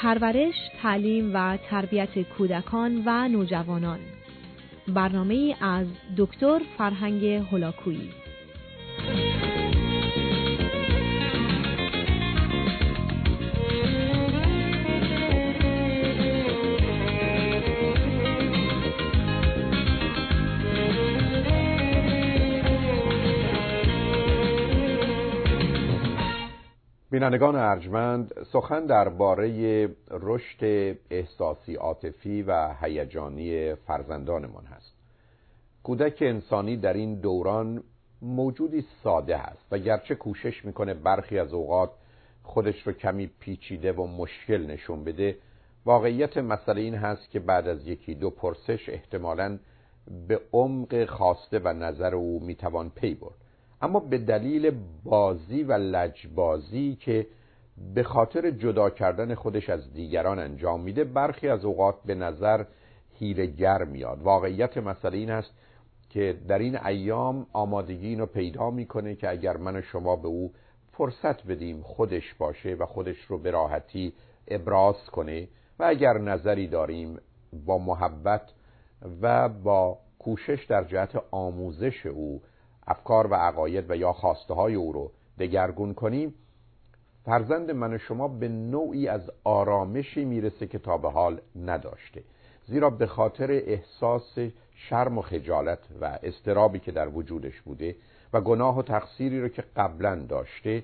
پرورش، تعلیم و تربیت کودکان و نوجوانان. برنامه‌ای از دکتر فرهنگ هولاکویی. بینندگان ارجمند، سخن درباره رشد احساسی، عاطفی و هیجانی فرزندانمان هست. کودک انسانی در این دوران موجودی ساده است و گرچه کوشش میکنه برخی از اوقات خودش رو کمی پیچیده و مشکل نشون بده، واقعیت مسئله این هست که بعد از یکی دو پرسش احتمالاً به عمق خواسته و نظر او میتوان پی برد. اما به دلیل بازی و لجبازی که به خاطر جدا کردن خودش از دیگران انجام میده، برخی از اوقات به نظر حیله‌گر میاد. واقعیت مسئله این است که در این ایام آمادگی اینو پیدا میکنه که اگر من و شما به او فرصت بدیم خودش باشه و خودش رو به راحتی ابراز کنه و اگر نظری داریم با محبت و با کوشش در جهت آموزش او افکار و عقاید و یا خواسته های او رو دگرگون کنیم، فرزند من و شما به نوعی از آرامشی میرسه که تا به حال نداشته، زیرا به خاطر احساس شرم و خجالت و اضطرابی که در وجودش بوده و گناه و تقصیری رو که قبلا داشته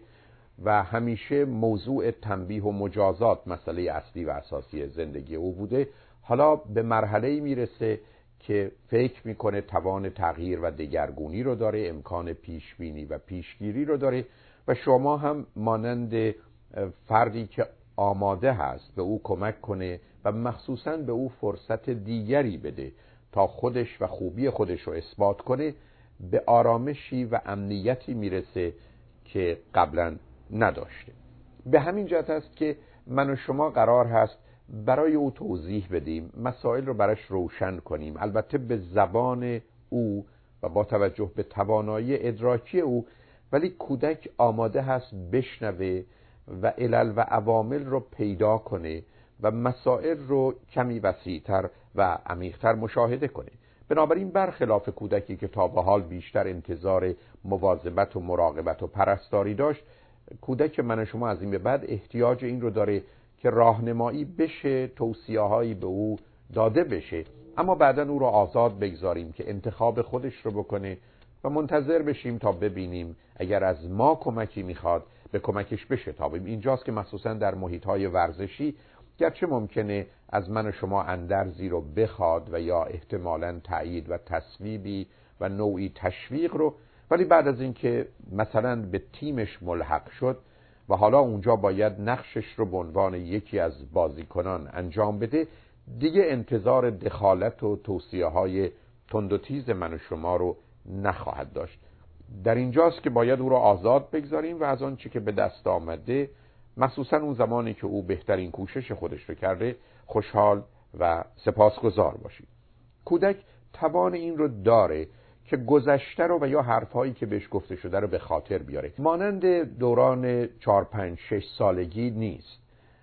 و همیشه موضوع تنبیه و مجازات مسئله اصلی و اساسی زندگی او بوده، حالا به مرحله‌ای میرسه که فکر میکنه توان تغییر و دگرگونی رو داره، امکان پیشبینی و پیشگیری رو داره و شما هم مانند فردی که آماده هست به او کمک کنه و مخصوصاً به او فرصت دیگری بده تا خودش و خوبی خودش رو اثبات کنه، به آرامشی و امنیتی میرسه که قبلا نداشته. به همین جهت است که من و شما قرار هست برای او توضیح بدیم، مسائل رو براش روشن کنیم، البته به زبان او و با توجه به توانایی ادراکی او، ولی کودک آماده هست بشنوه و علل و عوامل رو پیدا کنه و مسائل رو کمی وسیع‌تر و عمیق‌تر مشاهده کنه. بنابراین برخلاف کودکی که تا به حال بیشتر انتظار مواظبت و مراقبت و پرستاری داشت، کودک من و شما از این به بعد احتیاج این رو داره که راهنمایی بشه، توصیه‌هایی به او داده بشه، اما بعداً او رو آزاد بگذاریم که انتخاب خودش رو بکنه و منتظر بشیم تا ببینیم اگر از ما کمکی میخواد به کمکش بشه. تا اینجاست که مخصوصاً در محیط‌های ورزشی گرچه ممکنه از من و شما اندرزی رو بخواد و یا احتمالاً تأیید و تصویبی و نوعی تشویق رو، ولی بعد از اینکه مثلا به تیمش ملحق شد و حالا اونجا باید نقشش رو به عنوان یکی از بازیکنان انجام بده، دیگه انتظار دخالت و توصیه‌های تند و تیز من و شما رو نخواهد داشت. در اینجاست که باید او رو آزاد بگذاریم و از آن چی که به دست آمده، مخصوصا اون زمانی که او بهترین کوشش خودش رو کرده، خوشحال و سپاسگزار باشیم. کودک توان این رو داره که گذشته رو و یا حرفایی که بهش گفته شده رو به خاطر بیاره. مانند دوران 4-5-6 سالگی نیست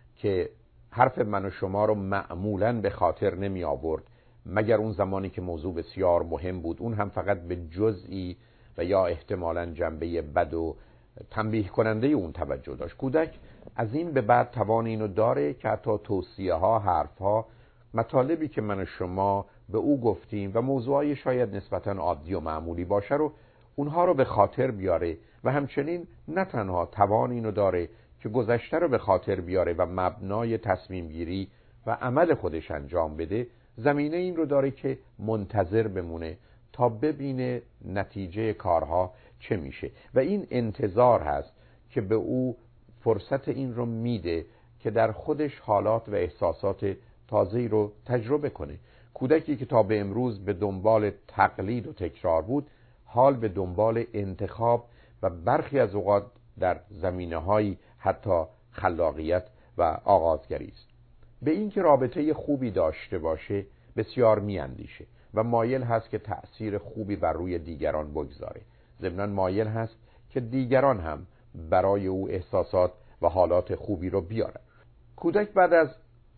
که حرف من و شما رو معمولاً به خاطر نمی آورد، مگر اون زمانی که موضوع بسیار مهم بود، اون هم فقط به جزئی و یا احتمالاً جنبه بد و تنبیه کننده اون توجه داشت. کودک از این به بعد توان اینو داره که حتی توصیه ها، حرف ها، مطالبی که من و شما به او گفتیم و موضوعی شاید نسبتاً عادی و معمولی باشه رو، اونها رو به خاطر بیاره و همچنین نه تنها توان اینو داره که گذشته رو به خاطر بیاره و مبنای تصمیم گیری و عمل خودش انجام بده، زمینه این رو داره که منتظر بمونه تا ببینه نتیجه کارها چه میشه و این انتظار هست که به او فرصت این رو میده که در خودش حالات و احساسات تازه‌ای رو تجربه کنه. کودکی که تا به امروز به دنبال تقلید و تکرار بود، حال به دنبال انتخاب و برخی از اوقات در زمینه‌های حتی خلاقیت و آغازگری است. به این که رابطه خوبی داشته باشه بسیار میاندیشه و مایل هست که تأثیر خوبی بر روی دیگران بگذاره. ضمناً مایل هست که دیگران هم برای او احساسات و حالات خوبی رو بیارن. کودک بعد از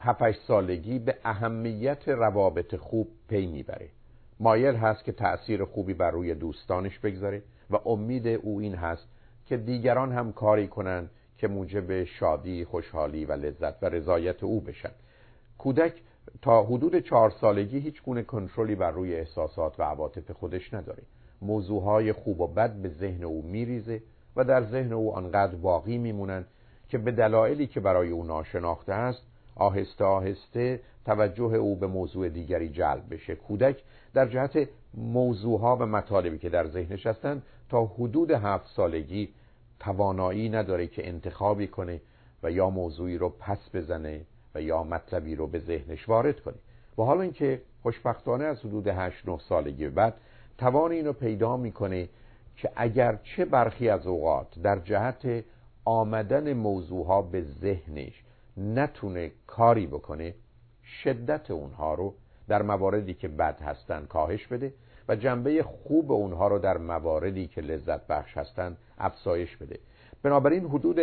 7-8 سالگی به اهمیت روابط خوب پی میبره. مایل هست که تأثیر خوبی بر روی دوستانش بگذاره و امید او این هست که دیگران هم کاری کنن که موجب شادی، خوشحالی و لذت و رضایت او بشن. کودک تا حدود 4 سالگی هیچ گونه کنترلی بر روی احساسات و عواطف خودش نداره. موضوعهای خوب و بد به ذهن او میریزه و در ذهن او آنقدر باقی میمونن که به دلایلی که برای او ناشناخته است آهسته آهسته توجه او به موضوع دیگری جلب بشه. کودک در جهت موضوعها و مطالبی که در ذهنش هستن تا حدود 7 سالگی توانایی نداره که انتخابی کنه و یا موضوعی رو پس بزنه و یا مطلبی رو به ذهنش وارد کنه. و حالا اینکه خوشبختانه از حدود 8-9 سالگی بعد توان اینو پیدا میکنه که اگر چه برخی از اوقات در جهت آمدن موضوعها به ذهنش نتونه کاری بکنه، شدت اونها رو در مواردی که بد هستن کاهش بده و جنبه خوب اونها رو در مواردی که لذت بخش هستن افزایش بده. بنابراین حدود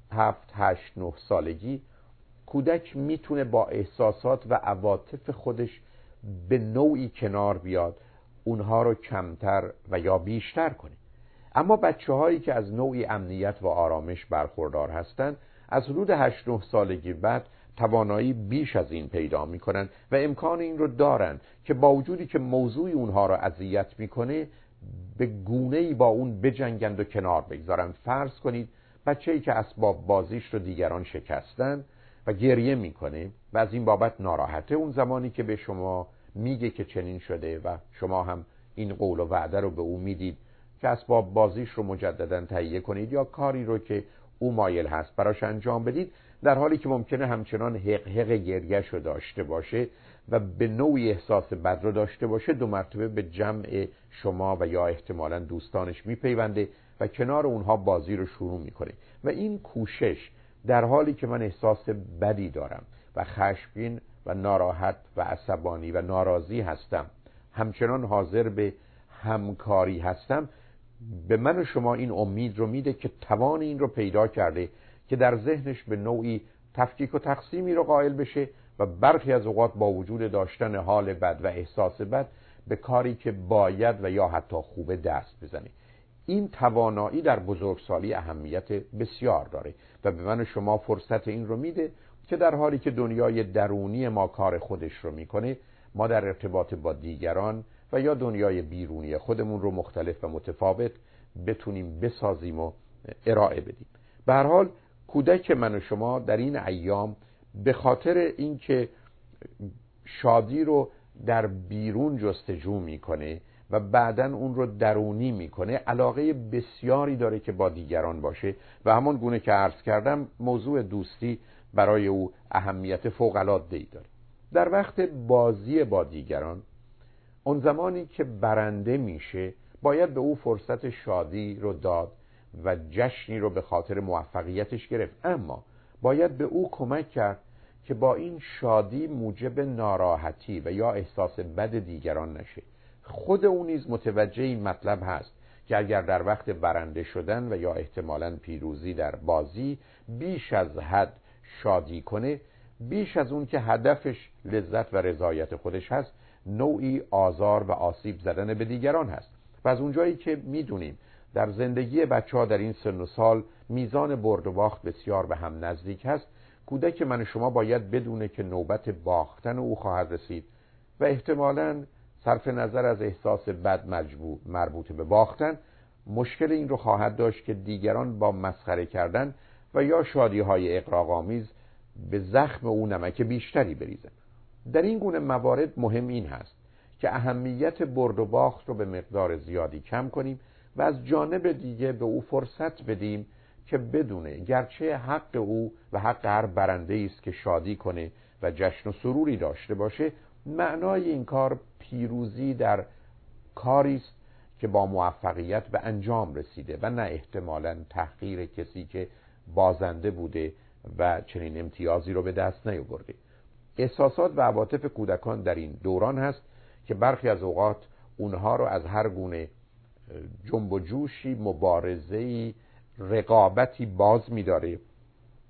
7-8-9 سالگی کودک میتونه با احساسات و عواطف خودش به نوعی کنار بیاد، اونها رو کمتر و یا بیشتر کنه. اما بچه‌هایی که از نوعی امنیت و آرامش برخوردار هستند از حدود 8-9 سالگی بعد توانایی بیش از این پیدا میکنن و امکان این رو دارن که با وجودی که موضوعی اونها رو اذیت میکنه به گونه‌ای با اون بجنگند و کنار بگذارن. فرض کنید بچه‌ای که اسباب بازیش رو دیگران شکستن و گریه میکنه و از این بابت ناراحته، اون زمانی که به شما میگه که چنین شده و شما هم این قول و وعده رو به او میدید که اسباب بازیش رو مجددا تهیه کنید یا کاری رو که او مایل هست براش انجام بدید، در حالی که ممکنه همچنان حق گریه‌ش رو داشته باشه و به نوعی احساس بد رو داشته باشه، 2 مرتبه به جمع شما و یا احتمالاً دوستانش میپیونده و کنار اونها بازی رو شروع میکنه. و این کوشش در حالی که من احساس بدی دارم و خشمگین و ناراحت و عصبانی و ناراضی هستم، همچنان حاضر به همکاری هستم، به من و شما این امید رو میده که توان این رو پیدا کرده که در ذهنش به نوعی تفکیک و تقسیمی رو قائل بشه و برخی از اوقات با وجود داشتن حال بد و احساس بد به کاری که باید و یا حتی خوبه دست بزنه. این توانایی در بزرگسالی اهمیت بسیار داره و به من و شما فرصت این رو میده که در حالی که دنیای درونی ما کار خودش رو میکنه، ما در ارتباط با دیگران و یا دنیای بیرونی خودمون رو مختلف و متفاوت بتونیم بسازیم و ارائه بدیم. به هر حال کودک من و شما در این ایام به خاطر اینکه شادی رو در بیرون جستجو میکنه و بعدن اون رو درونی میکنه، علاقه بسیاری داره که با دیگران باشه و همان گونه که عرض کردم موضوع دوستی برای او اهمیت فوق‌العاده‌ای داره. در وقت بازی با دیگران، اون زمانی که برنده میشه باید به او فرصت شادی رو داد و جشنی رو به خاطر موفقیتش گرفت، اما باید به او کمک کرد که با این شادی موجب ناراحتی و یا احساس بد دیگران نشه. خود او نیز متوجه این مطلب هست که اگر در وقت برنده شدن و یا احتمالاً پیروزی در بازی بیش از حد شادی کنه، بیش از اون که هدفش لذت و رضایت خودش هست، نوعی آزار و آسیب زدن به دیگران هست. و از اونجایی که میدونیم در زندگی بچه‌ها در این سن و سال میزان برد و باخت بسیار به هم نزدیک هست، کودک من و شما باید بدونه که نوبت باختن او خواهد رسید و احتمالاً صرف نظر از احساس بد مربوط به باختن، مشکل این رو خواهد داشت که دیگران با مسخره کردن و یا شادی‌های اغراق‌آمیز به زخم او نمک بیشتری بریزن. در این گونه موارد مهم این هست که اهمیت برد و باخت رو به مقدار زیادی کم کنیم و از جانب دیگه به او فرصت بدیم که بدونه گرچه حق او و حق هر برنده‌ای است که شادی کنه و جشن و سروری داشته باشه، معنای این کار پیروزی در کاری است که با موفقیت به انجام رسیده و نه احتمالاً تحقیر کسی که بازنده بوده و چنین امتیازی رو به دست نیاورده. احساسات و عواطف کودکان در این دوران هست که برخی از اوقات اونها رو از هر گونه جنب و جوشی، مبارزه‌ای، رقابتی باز می‌داره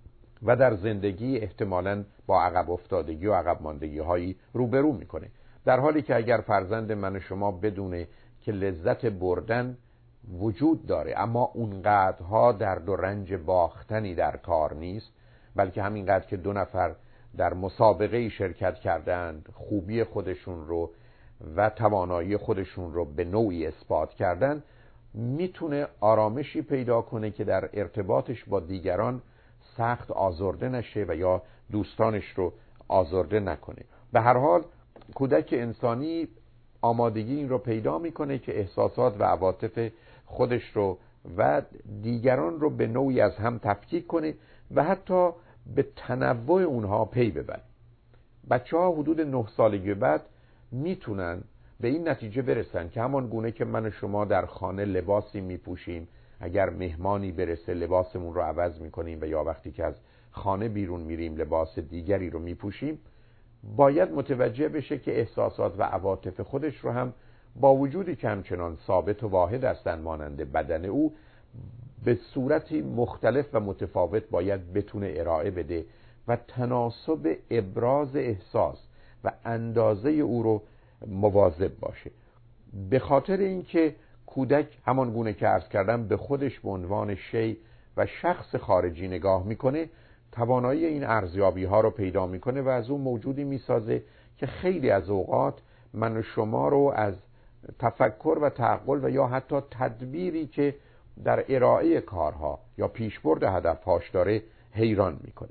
و در زندگی احتمالاً با عقب افتادگی و عقب ماندگی هایی روبرو میکنه، در حالی که اگر فرزند من و شما بدونه که لذت بردن وجود داره اما اونقدرها درد و رنج باختنی در کار نیست، بلکه همینقدر که 2 نفر در مسابقه شرکت کردند، خوبی خودشون رو و توانایی خودشون رو به نوعی اثبات کردن، میتونه آرامشی پیدا کنه که در ارتباطش با دیگران سخت آزرده نشه و یا دوستانش رو آزرده نکنه. به هر حال کودک انسانی آمادگی این رو پیدا میکنه که احساسات و عواطف خودش رو و دیگران رو به نوعی از هم تفکیک کنه و حتی به تنوع اونها پی ببره. بچه‌ها حدود 9 سالگی بعد میتونن به این نتیجه برسن که همان گونه که من و شما در خانه لباسی میپوشیم، اگر مهمانی برسه لباسمون رو عوض میکنیم و یا وقتی که از خانه بیرون میریم لباس دیگری رو میپوشیم، باید متوجه بشه که احساسات و عواطف خودش رو هم با وجودی که همچنان ثابت و واحد هستن مانند بدن او، به صورتی مختلف و متفاوت باید بتونه ارائه بده و تناسب ابراز احساس و اندازه او رو مواظب باشه. به خاطر اینکه کودک همان گونه که عرض کردم به خودش به عنوان شی و شخص خارجی نگاه میکنه، توانایی این ارزیابی ها رو پیدا میکنه و از اون موجودی میسازه که خیلی از اوقات من و شما رو از تفکر و تعقل و یا حتی تدبیری که در ارائه کارها یا پیشبرد هدفهاش داره حیران میکنه.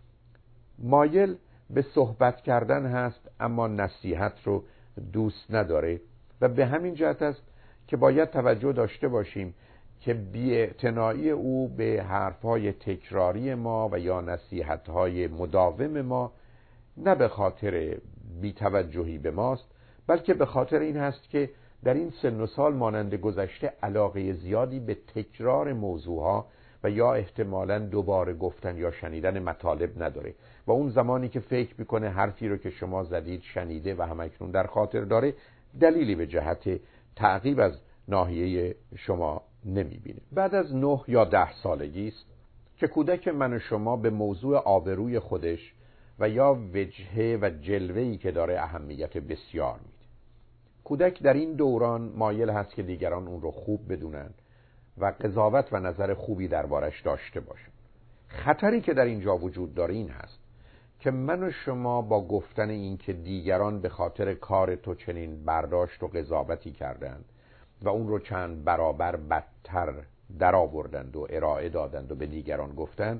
مایل به صحبت کردن هست اما نصیحت رو دوست نداره و به همین جهت است که باید توجه داشته باشیم که بی‌اعتنایی او به حرفهای تکراری ما و یا نصیحتهای مداوم ما نه به خاطر بی‌توجهی به ماست، بلکه به خاطر این هست که در این سن و سال مانند گذشته علاقه زیادی به تکرار موضوعها و یا احتمالاً دوباره گفتن یا شنیدن مطالب نداره و اون زمانی که فکر میکنه حرفی رو که شما زدید شنیده و همکنون در خاطر داره، دلیلی به جهت تعقیب از ناحیه شما نمیبینه. بعد از 9 یا 10 سالگی است که کودک من و شما به موضوع آبروی خودش و یا وجهه و جلوه‌ای که داره اهمیت بسیار میده. کودک در این دوران مایل هست که دیگران اون رو خوب بدونن و قضاوت و نظر خوبی دربارش داشته باشن. خطری که در اینجا وجود داره این هست که من و شما با گفتن این که دیگران به خاطر کار تو چنین برداشت و قضاوتی کردند و اون رو چند برابر بدتر در آوردند و ارائه دادند و به دیگران گفتند،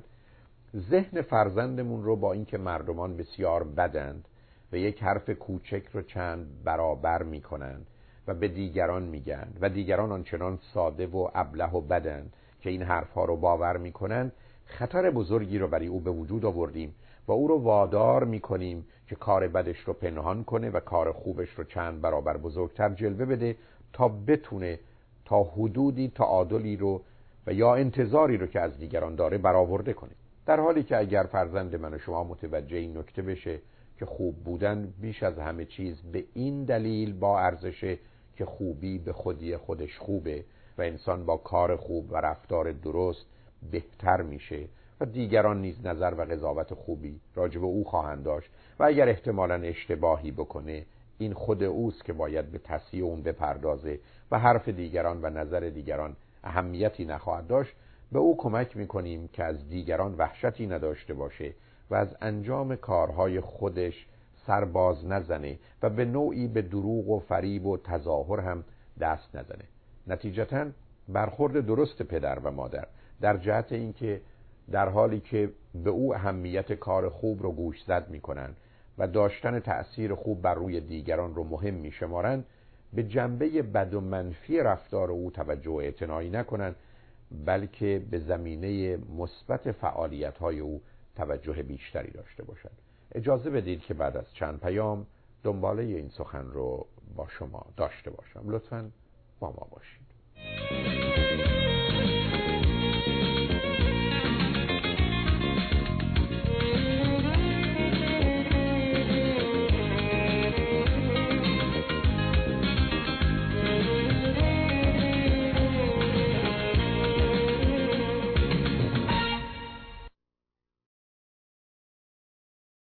ذهن فرزندمون رو با اینکه مردمان بسیار بدند و یک حرف کوچک رو چند برابر میکنند و به دیگران میگن و دیگران آنچنان ساده و ابله و بدند که این حرفها رو باور میکنند، خطر بزرگی رو برای او به وجود آوردیم و او رو وادار میکنیم که کار بدش رو پنهان کنه و کار خوبش رو چند برابر بزرگتر جلوه بده تا بتونه تا حدودی تعادلی رو و یا انتظاری رو که از دیگران داره برآورده کنه. در حالی که اگر فرزند من و شما متوجه این نکته بشه که خوب بودن بیش از همه چیز به این دلیل با ارزشه که خوبی به خودی خودش خوبه و انسان با کار خوب و رفتار درست بهتر میشه و دیگران نیز نظر و قضاوت خوبی راجع به او خواهند داشت و اگر احتمالاً اشتباهی بکنه این خود اوست که باید به تصحیح اون بپردازه و حرف دیگران و نظر دیگران اهمیتی نخواهد داشت. به او کمک میکنیم که از دیگران وحشتی نداشته باشه و از انجام کارهای خودش سرباز نزنه و به نوعی به دروغ و فریب و تظاهر هم دست نزنه. نتیجتاً برخورد درست پدر و مادر در جهت اینکه در حالی که به او اهمیت کار خوب رو گوشزد میکنن و داشتن تأثیر خوب بر روی دیگران رو مهم میشمارن، به جنبه بد و منفی رفتار او توجه و اعتنایی نکنن، بلکه به زمینه مثبت فعالیت‌های او توجه بیشتری داشته باشند. اجازه بدید که بعد از چند پیام دنباله این سخن رو با شما داشته باشم. لطفاً با ما باشید.